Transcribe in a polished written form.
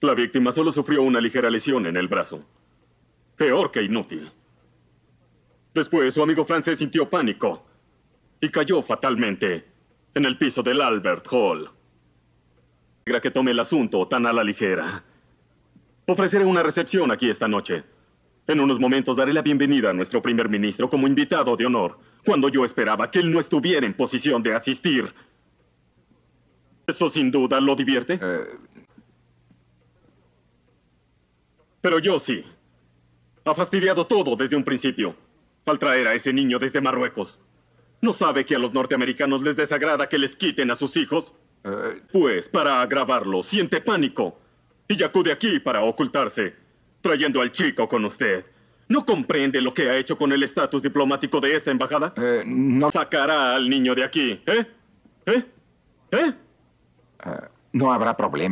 La víctima solo sufrió una ligera lesión en el brazo. Peor que inútil. Después, su amigo francés sintió pánico y cayó fatalmente en el piso del Albert Hall. Me alegra que tome el asunto tan a la ligera. Ofreceré una recepción aquí esta noche. En unos momentos daré la bienvenida a nuestro primer ministro como invitado de honor, cuando yo esperaba que él no estuviera en posición de asistir. ¿Eso sin duda lo divierte? Pero yo sí. Ha fastidiado todo desde un principio, al traer a ese niño desde Marruecos. ¿No sabe que a los norteamericanos les desagrada que les quiten a sus hijos? Pues, para agravarlo, siente pánico y acude aquí para ocultarse, trayendo al chico con usted. ¿No comprende lo que ha hecho con el estatus diplomático de esta embajada? No, Sacará al niño de aquí, ¿eh? ¿Eh? ¿Eh? no habrá problema.